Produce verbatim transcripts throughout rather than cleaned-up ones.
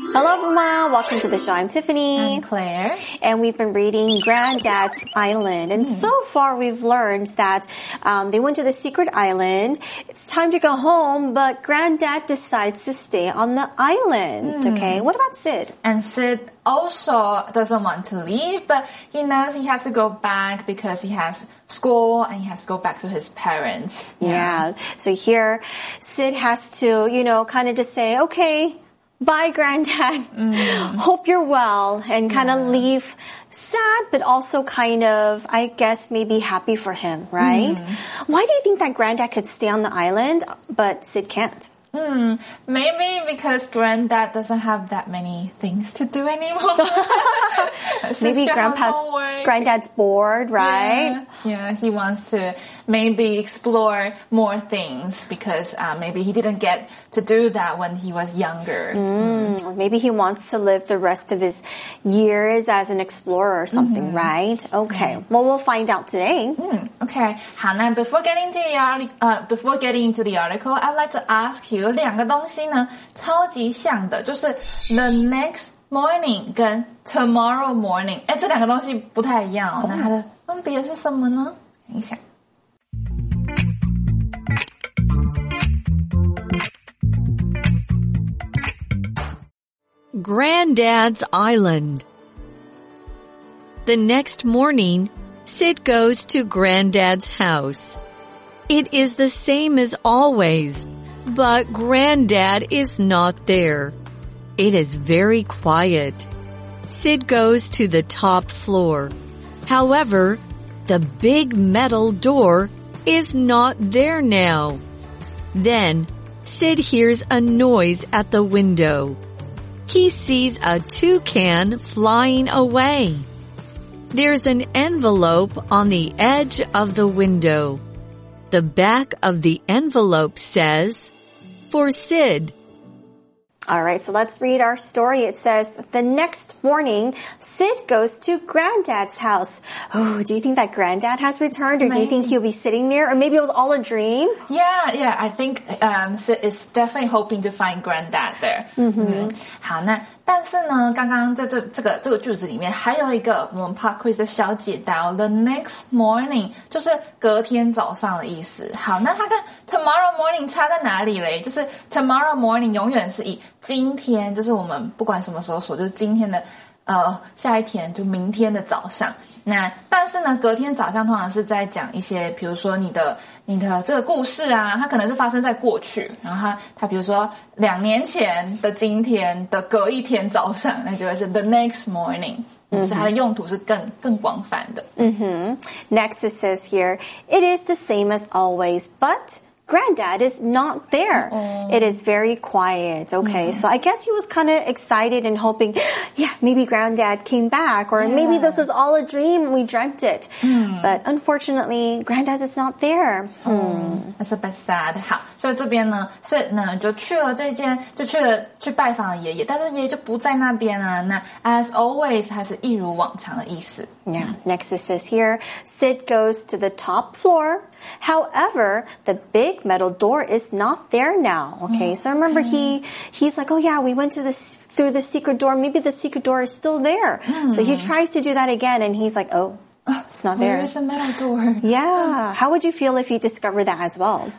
Hello everyone, welcome to the show. I'm Tiffany. I'm Claire. And we've been reading Granddad's Island. And mm. so far we've learned that um, they went to the secret island. It's time to go home, but Granddad decides to stay on the island. Mm. Okay, what about Sid? And Sid also doesn't want to leave, but he knows he has to go back because he has school and he has to go back to his parents. Yeah, yeah. So here Sid has to, you know, kind of just say, okay, bye, Granddad. Mm. Hope you're well. And kind of yeah. leave sad, but also kind of, I guess, maybe happy for him, right? Mm. Why do you think that Granddad could stay on the island, but Sid can't? Hmm, maybe because Granddad doesn't have that many things to do anymore. Maybe Grandpa's, Granddad's bored, right? Yeah, yeah, he wants to maybe explore more things because uh, maybe he didn't get to do that when he was younger. Mm, mm. Maybe he wants to live the rest of his years as an explorer or something, mm-hmm. right? Okay, mm-hmm. well, we'll find out today. Mm, okay, 好，那 before getting to the article, uh, before getting into the article, I'd like to ask you. 有两个东西呢超级像的，就是 the next morning 跟 tomorrow morning。诶，这两个东西不太一样哦，那它的分别是什么呢？想一想。 Granddad's Island. The next morning, Sid goes to Granddad's house. It is the same as always. But Granddad is not there. It is very quiet. Sid goes to the top floor. However, the big metal door is not there now. Then, Sid hears a noise at the window. He sees a toucan flying away. There's an envelope on the edge of the window. The back of the envelope says, for Sid. All right, so let's read our story. It says, the next morning, Sid goes to Granddad's house. Oh, do you think that Granddad has returned, or maybe. Do you think he'll be sitting there, or maybe it was all a dream? Yeah, yeah, I think um, Sid is definitely hoping to find Granddad there. Mm-hmm. 嗯，好，那但是呢，刚刚在这这个这个句子里面还有一个我们 Pop Quiz 的小解答 ，the next morning 就是隔天早上的意思。好，那它跟 tomorrow morning 差在哪里嘞？就是 tomorrow morning 永远是以今天，就是我们不管什么时候说，就是今天的呃下一天，就明天的早上。那但是呢，隔天早上通常是在讲一些，比如说你的你的这个故事啊，它可能是发生在过去，然后它它比如说两年前的今天的隔一天早上，那就会是 the next morning。所以它的用途是更更广泛的。 Mm-hmm. Next it says here, it is the same as always, but Granddad is not there. Uh-oh. It is very quiet. Okay, mm. so I guess he was kind of excited and hoping, yeah, maybe Granddad came back, or yeah. maybe this was all a dream and we dreamt it. Mm. But unfortunately, Granddad is not there. Hmm. That's a bit sad. 好，所以这边呢 ，Sid 呢就去了这间，就去了去拜访了爷爷，但是爷爷就不在那边了。那 as always 还是一如往常的意思。 Yeah. Next it says here, Sid goes to the top floor. However, the big metal door is not there now. Okay, so I remember he he's like, oh yeah, we went to this through the secret door. Maybe the secret door is still there. Mm. So he tries to do that again, and he's like, oh, it's not there. Where is the metal door? Yeah. How would you feel if you discovered that as well?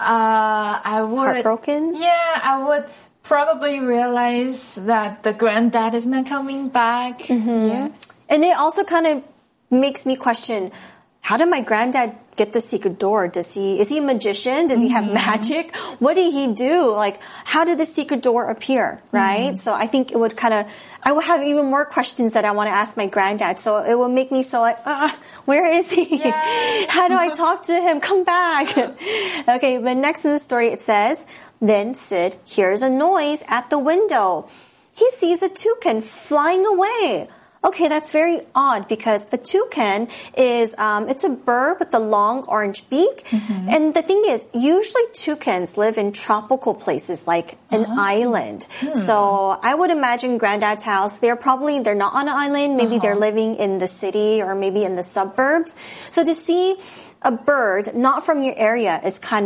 Uh, I would heartbroken. Yeah, I would probably realize that the Granddad is not coming back. Mm-hmm. Yeah, and it also kind of makes me question, how did my Granddad get the secret door? Does he, is he a magician? Does he have mm-hmm. magic? What did he do? Like, how did the secret door appear? Right? Mm-hmm. So I think it would kind of, I would have even more questions that I want to ask my Granddad. So it will make me so like, ah, where is he? Yay. How do I talk to him? Come back. Okay, but next in the story it says, then Sid hears a noise at the window. He sees a toucan flying away. Okay, that's very odd because a toucan is, um, it's a bird with a long orange beak. Mm-hmm. And the thing is, usually toucans live in tropical places like an uh-huh. island. Hmm. So I would imagine Granddad's house, they're probably, they're not on an island. Maybe uh-huh. they're living in the city or maybe in the suburbs. So to see a bird not from your area is kind of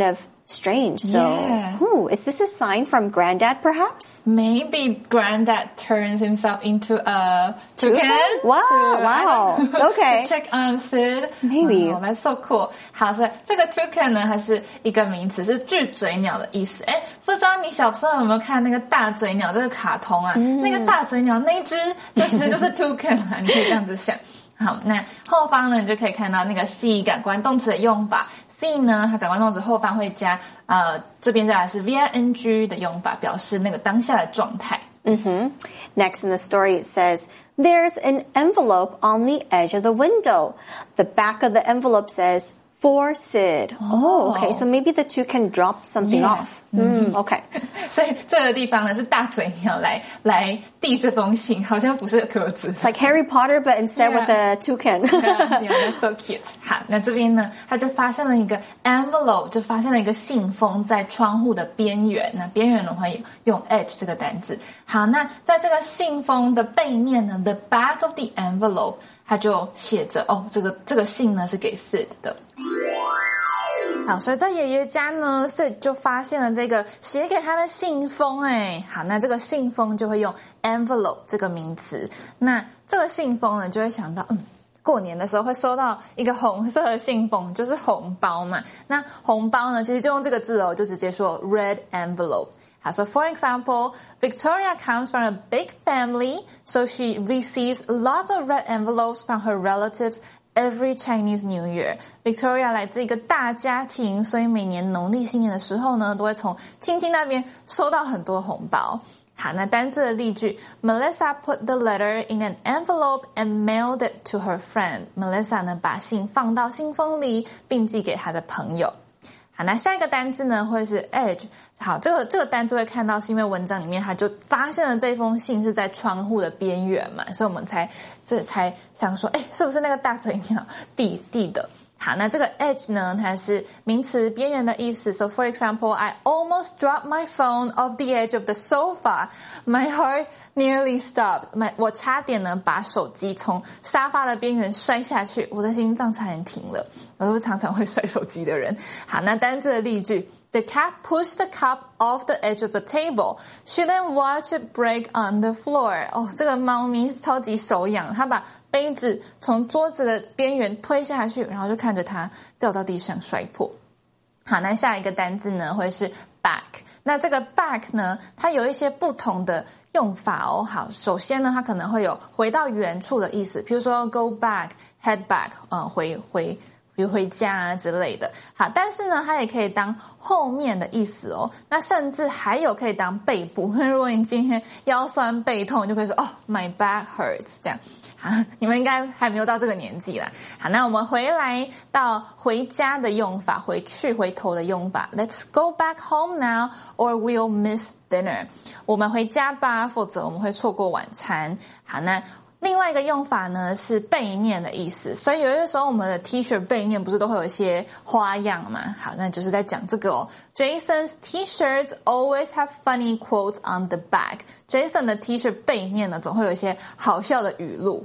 Strange. So, Yeah. ooh, is this a sign from Granddad, perhaps? Maybe Granddad turns himself into a toucan. Wow, to, wow. Okay. To check on Sid. Maybe. Oh, that's so cool. 好，所以这个 toucan 呢，它是一个名词，是巨嘴鸟的意思。哎，不知道你小时候有没有看那个大嘴鸟这个卡通啊？嗯、那个大嘴鸟那一只，就其实就是 toucan 啊，你可以这样子想。好，那后方呢，你就可以看到那个 see 感官动词的用法。see 呢，它感官动词后方会加呃，这边再来是 V-I-N-G 的用法，表示那个当下的状态。 Mm-hmm. Next in the story, it says, there's an envelope on the edge of the window. The back of the envelope says, for Sid. Oh, okay. So maybe the two can drop something Yeah. off. Mm, okay. 所以这个地方呢是大嘴鸟来来递这封信，好像不是鸽子。 It's like Harry Potter, but instead Yeah. with a toucan. yeah, yeah, that's so cute. 好，那这边呢，他就发现了一个 envelope， 就发现了一个信封在窗户的边缘。那边缘的话用 edge 这个单字。好，那在这个信封的背面呢 ，the back of the envelope， 它就写着哦，这个这个信呢是给 Sid 的。好，所以在爷爷家呢 ，Sid 就发现了这个写给他的信封。哎，好，那这个信封就会用 envelope 这个名词。那这个信封呢，就会想到，嗯，过年的时候会收到一个红色的信封，就是红包嘛。那红包呢，其实就用这个字哦，就直接说 red envelope。好 ，so for example, Victoria comes from a big family, so she receives lots of red envelopes from her relatives.Every Chinese New Year, Victoria 来自一个大家庭，所以每年农历新年的时候呢，都会从亲戚那边收到很多红包。好，那单字的例句 Melissa put the letter in an envelope and mailed it to her friend. Melissa 呢，把信放到信封里，并寄给她的朋友。好，那下一个单字呢会是 edge。好，这个这个单字会看到是因为文章里面他就发现了这封信是在窗户的边缘嘛，所以我们才这才想说，哎，是不是那个大嘴鸟递递的？好，那这个 edge 呢，它是名词边缘的意思。So for example, I almost dropped my phone off the edge of the sofa. My heart nearly stopped. My, 我差点呢把手机从沙发的边缘摔下去，我的心脏差点停了。我是常常会摔手机的人。好，那单字的例句。The cat pushed the cup off the edge of the table. She then watched it break on the floor. 哦，这个猫咪超级手痒，它把杯子从桌子的边缘推下去，然后就看着它掉到地上摔破。好，那下一个单字呢会是 back。那这个 back 呢，它有一些不同的用法哦。好，首先呢，它可能会有回到原处的意思，比如说 go back, head back， 嗯，回回。比如回家啊之类的。好，但是呢，它也可以当后面的意思哦。那甚至还有可以当背部。如果你今天腰酸背痛，你就可以说哦 ，my back hurts 这样。好，你们应该还没有到这个年纪啦。好，那我们回来到回家的用法，回去回头的用法。Let's go back home now, or we'll miss dinner. 我们回家吧，否则我们会错过晚餐。好，那。另外一个用法呢是背面的意思，所以有些时候我们的 T 恤背面不是都会有一些花样嘛？好，那就是在讲这个哦。Jason's T-shirts always have funny quotes on the back. Jason 的 T 恤背面呢总会有一些好笑的语录。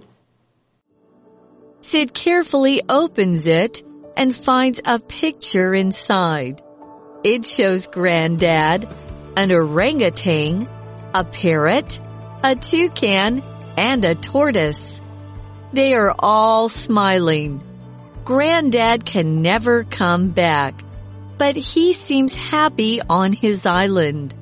Sid carefully opens it and finds a picture inside. It shows Granddad, an orangutan, a parrot, a toucan,and a tortoise. They are all smiling. Granddad can never come back, but he seems happy on his island.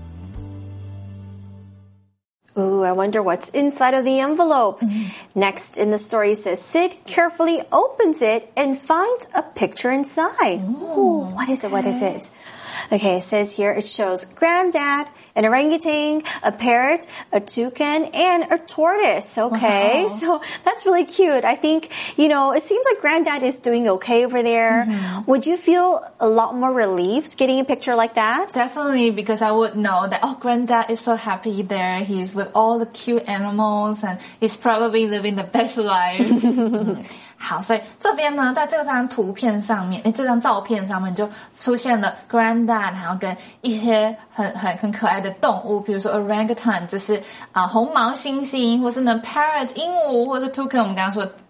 Ooh, I wonder what's inside of the envelope. Mm-hmm. Next in the story says, Sid carefully opens it and finds a picture inside. Ooh, Ooh what is it? What is it? Okay, it says here it shows Granddad, an orangutan, a parrot, a toucan, and a tortoise. Okay, wow. So that's really cute. I think, you know, it seems like Granddad is doing okay over there. Mm-hmm. Would you feel a lot more relieved getting a picture like that? Definitely, because I would know that, oh, Granddad is so happy there. He's with all the cute animals and he's probably living the best life. 好，所以这边呢，在这张图片上面，诶，这张照片上面就出现了 Granddad， 还有跟一些很很很可爱的动物，比如说 orangutan， 就是啊、呃、红毛猩猩，或是呢 parrot 鹦鹉，或是 toucan， 我们刚刚说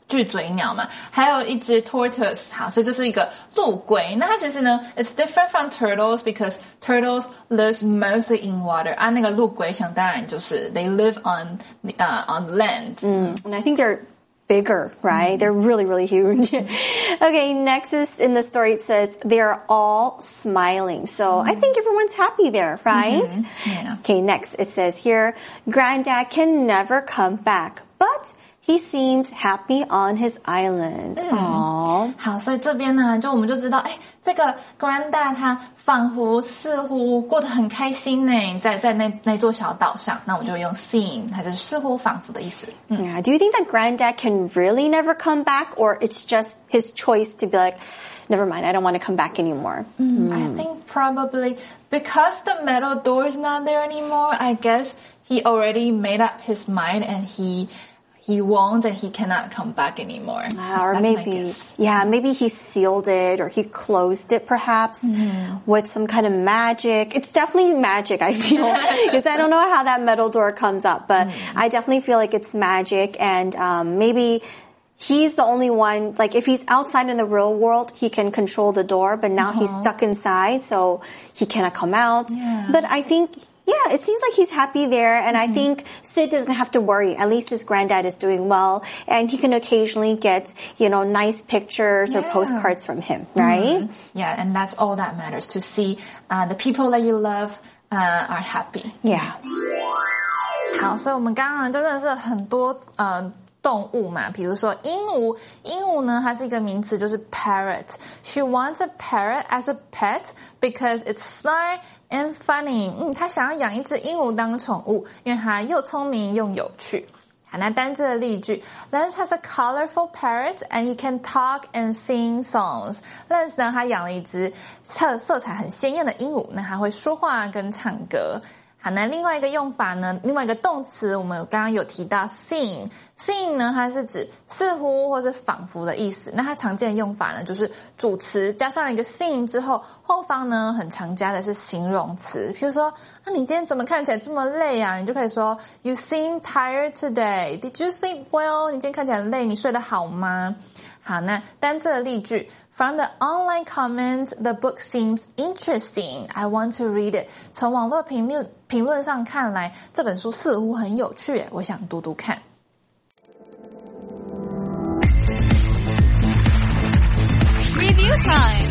巨嘴鸟嘛，还有一只 tortoise， 好，所以这是一个陆龟。那它其实呢 ，it's different from turtles because turtles lives mostly in water。啊，那个陆龟想当然就是 they live on uh, on land. Mm, and I think they're bigger, right? Mm. They're really, really huge. Okay, next is in the story it says they're all smiling. So mm. I think everyone's happy there, right? Mm-hmm. Yeah. Okay, next it says here, Granddad can never come back, but he seems happy on his island. 嗯，好，所以这边呢，就我们就知道，哎，这个 Granddad 他仿佛似乎过得很开心呢，在在那那座小岛上。那我就用 seem， 它就是似乎仿佛的意思。嗯 Yeah. Do you think that Granddad can really never come back, or it's just his choice to be like, never mind, I don't want to come back anymore? Mm, mm. I think probably because the metal door is not there anymore. I guess he already made up his mind, and he. He won't and he cannot come back anymore. Uh, or That's maybe, yeah, maybe he sealed it or he closed it perhaps mm-hmm. with some kind of magic. It's definitely magic, I feel, because I don't know how that metal door comes up, but mm-hmm. I definitely feel like it's magic, and um, maybe he's the only one, like if he's outside in the real world, he can control the door, but now uh-huh. he's stuck inside, so he cannot come out. Yeah. But I think... Yeah, it seems like he's happy there, and mm-hmm. I think Sid doesn't have to worry. At least his granddad is doing well, and he can occasionally get, you know, nice pictures yeah. or postcards from him, right? Mm-hmm. Yeah, and that's all that matters, to see uh, the people that you love uh, are happy. Yeah. 好，所以我们刚刚就认识了很多呃动物嘛，比如说鹦鹉，鹦鹉呢，它是一个名词，就是 parrot. She wants a parrot as a pet because it's smart and funny. 嗯，她想要养一只鹦鹉当宠物，因为它又聪明又有趣。好，那单字的例句 Lance has a colorful parrot and he can talk and sing songs. Lance 呢，他养了一只色色彩很鲜艳的鹦鹉，那他会说话跟唱歌。好，那另外一个用法呢，另外一个动词，我们刚刚有提到 seem。seem 呢，它是指似乎或是仿佛的意思。那它常见的用法呢，就是主词加上一个 seem 之后，后方呢很常加的是形容词。比如说，啊，你今天怎么看起来这么累啊？你就可以说 You seem tired today. Did you sleep well? 你今天看起来很累，你睡得好吗？好，那单字的例句 From the online comments, the book seems interesting. I want to read it. 从网络评论评论上看来，这本书似乎很有趣，我想读读看。 Review time.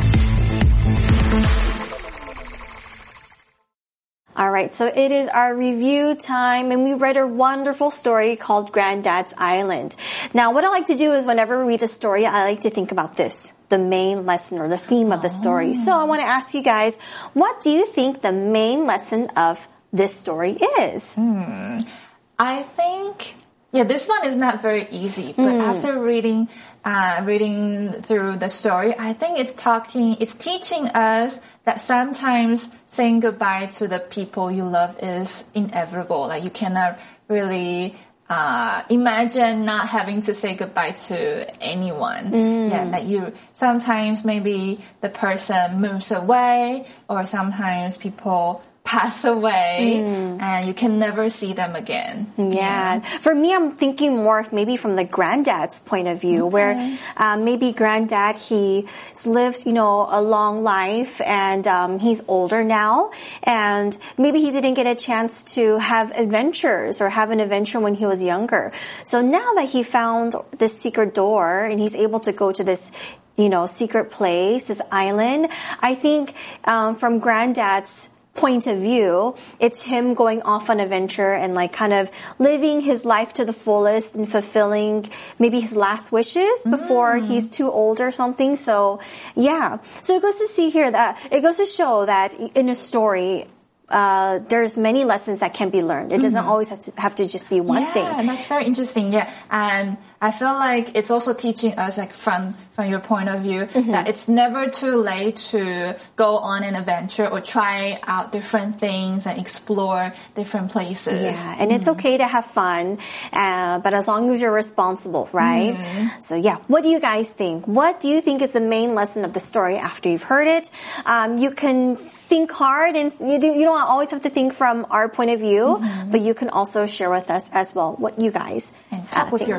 All right, so it is our review time, and we read a wonderful story called Granddad's Island. Now, what I like to do is whenever we read a story, I like to think about this, the main lesson or the theme of the story. So I want to ask you guys, what do you think the main lesson of this story is? Hmm. I think... Yeah, this one is not very easy, but mm. after reading, uh, reading through the story, I think it's talking, it's teaching us that sometimes saying goodbye to the people you love is inevitable. Like you cannot really, uh, imagine not having to say goodbye to anyone. Mm. Yeah, that you, sometimes maybe the person moves away, or sometimes people pass away mm. and you can never see them again. Yeah. yeah. For me, I'm thinking more of maybe from the granddad's point of view, okay. where um, maybe granddad, he's lived, you know, a long life, and um, he's older now, and maybe he didn't get a chance to have adventures or have an adventure when he was younger. So now that he found this secret door and he's able to go to this, you know, secret place, this island, I think um, from granddad's point of view, it's him going off on adventure and like kind of living his life to the fullest and fulfilling maybe his last wishes before mm. he's too old or something. So yeah. So it goes to see here that it goes to show that in a story, uh, there's many lessons that can be learned. It doesn't mm-hmm. always have to, have to just be one yeah, thing. Yeah, that's very interesting. Yeah. And I feel like it's also teaching us, like from, from your point of view, mm-hmm. that it's never too late to go on an adventure or try out different things and explore different places. Yeah. And mm-hmm. it's okay to have fun, uh, but as long as you're responsible, right? Mm-hmm. So yeah. What do you guys think? What do you think is the main lesson of the story after you've heard it? Um, you can think hard, and you, do, you don't always have to think from our point of view, mm-hmm. but you can also share with us as well what you guys and talk uh, with think. your friends.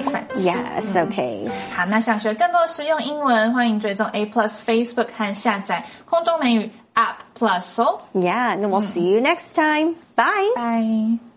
Yes, okay. 好，那想学更多实用英文，欢迎追踪 A Plus Facebook 和下载空中美语 App Plus 哦。 Yeah, and we'll see you next time. Bye. Bye.